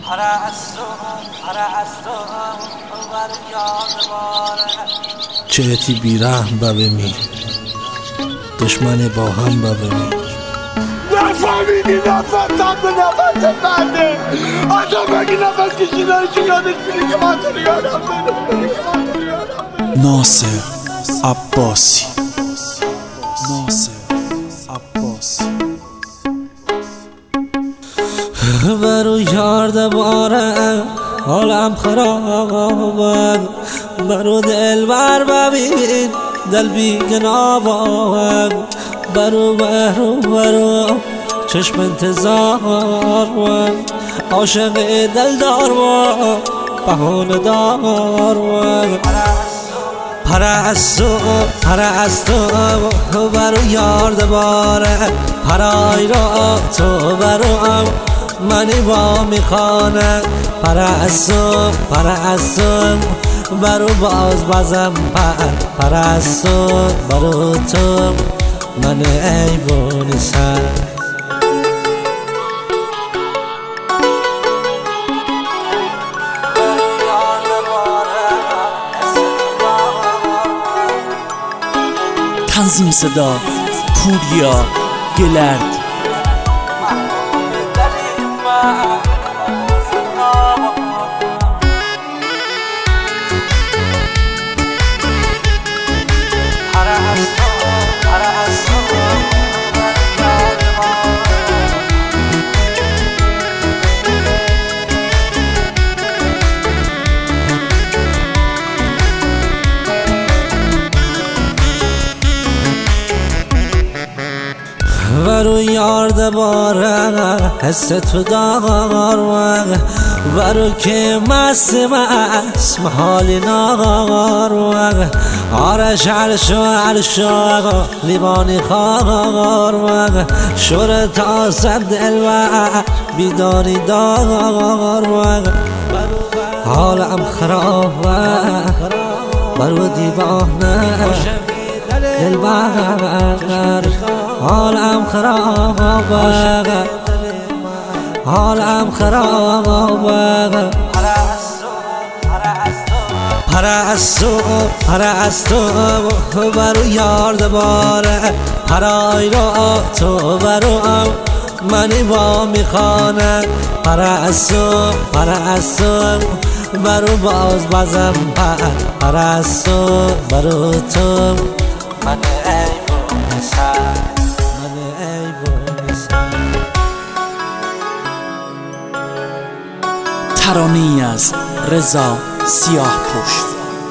چهتی بیرحم ببینی دشمن با هم ببینی نفهمیدی نفهمتم به نفس بعده آدم اگه نفس کشیدن چه یادش میره که من تو رو یادم ناصر عباسی ناصر عباسی برو یارده باره حالم خرابه برو دل بر ببین دل بی گنابه برو چشم انتظار عاشق دل دار و بهانه دار پرستو برو یارده باره پرای را تو برو منی با میخانه پرستو برو باز بزم پرستو برو تو من ایوانی سر تنظیم صدا پوریا گلرد برو یارده باره حس تو دار برو که مست حالی نار آرش عرشو لیوانی خار شور تا سب دل و بیداری دار حالم خرابه برو دیوانه دل بر حالم خرابه پرستو برو یارده باره پرای را تو برو منی با میخانه پرستو برو باز بزم پرستو برو تو من ایوان سر ترانه‌ای از رضا سیاه‌پوش.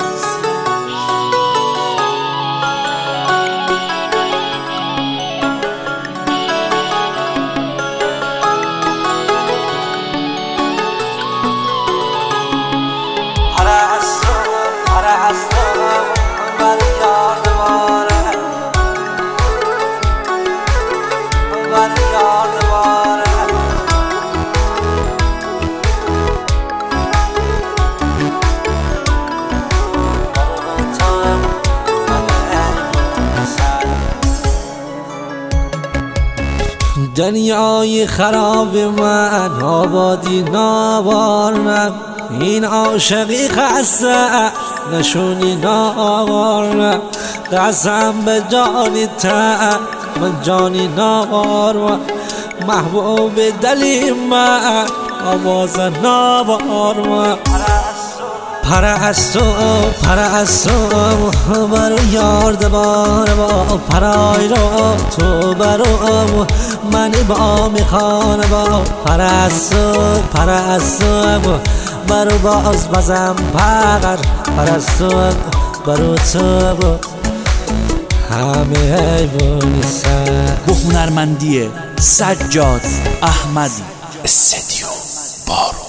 دنیای خراب من آبادی ناوارم این عاشقی خسته نشونی ناوارم قسم به جانی تا من جانی ناوارم محبوب دلی من آواز ناوارم پرستو برو یارده باره با پرای را تو برو منی با میخانه با پرستو برو باز بزم پرستو برو تو همه حیوانی سر. با هنرمندی سجاد احمدی استدیو بارو.